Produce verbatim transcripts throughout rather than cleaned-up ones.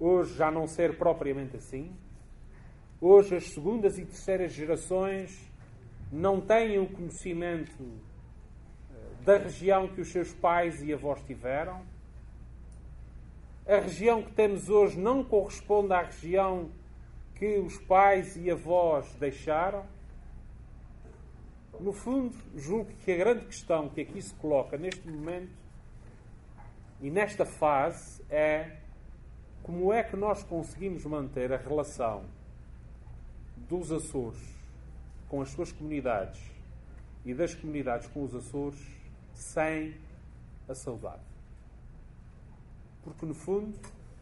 hoje já não ser propriamente assim. Hoje as segundas e terceiras gerações não têm o conhecimento da região que os seus pais e avós tiveram. A região que temos hoje não corresponde à região que os pais e avós deixaram. No fundo, julgo que a grande questão que aqui se coloca neste momento e nesta fase é como é que nós conseguimos manter a relação dos Açores com as suas comunidades e das comunidades com os Açores sem a saudade. Porque, no fundo,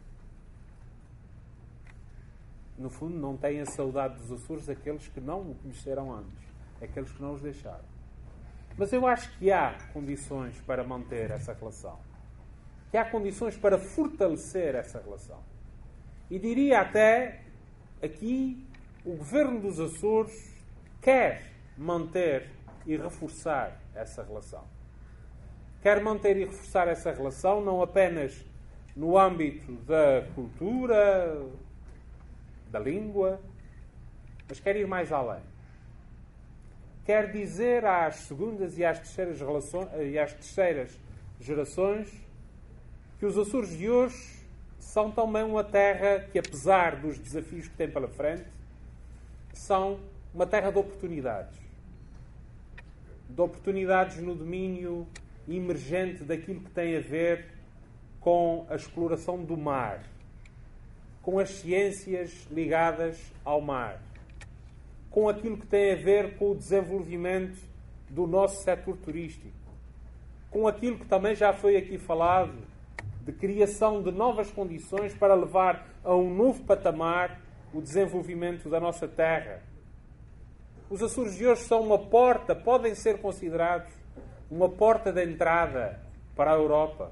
no fundo, não têm a saudade dos Açores aqueles que não o conheceram antes, aqueles que não os deixaram. Mas eu acho que há condições para manter essa relação. Que há condições para fortalecer essa relação. E diria até, aqui, o Governo dos Açores quer manter e reforçar essa relação. Quer manter e reforçar essa relação não apenas no âmbito da cultura, da língua, mas quer ir mais além. Quer dizer às segundas e às terceiras, relações, e às terceiras gerações que os Açores de hoje são também uma terra que, apesar dos desafios que tem pela frente, são uma terra de oportunidades. De oportunidades no domínio emergente daquilo que tem a ver com a exploração do mar, com as ciências ligadas ao mar, com aquilo que tem a ver com o desenvolvimento do nosso setor turístico, com aquilo que também já foi aqui falado, de criação de novas condições para levar a um novo patamar o desenvolvimento da nossa terra. Os Açores de hoje são uma porta, podem ser considerados uma porta de entrada para a Europa.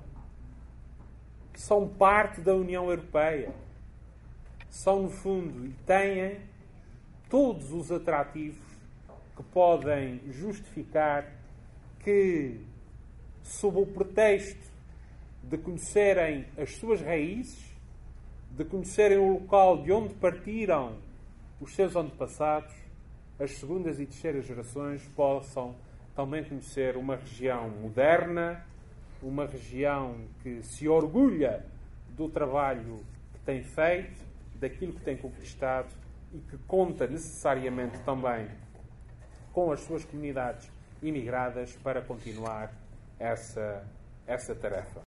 São parte da União Europeia. São, no fundo, e têm todos os atrativos que podem justificar que, sob o pretexto de conhecerem as suas raízes, de conhecerem o local de onde partiram os seus antepassados, as segundas e terceiras gerações possam também conhecer uma região moderna, uma região que se orgulha do trabalho que tem feito, daquilo que tem conquistado e que conta necessariamente também com as suas comunidades imigradas para continuar essa, essa tarefa.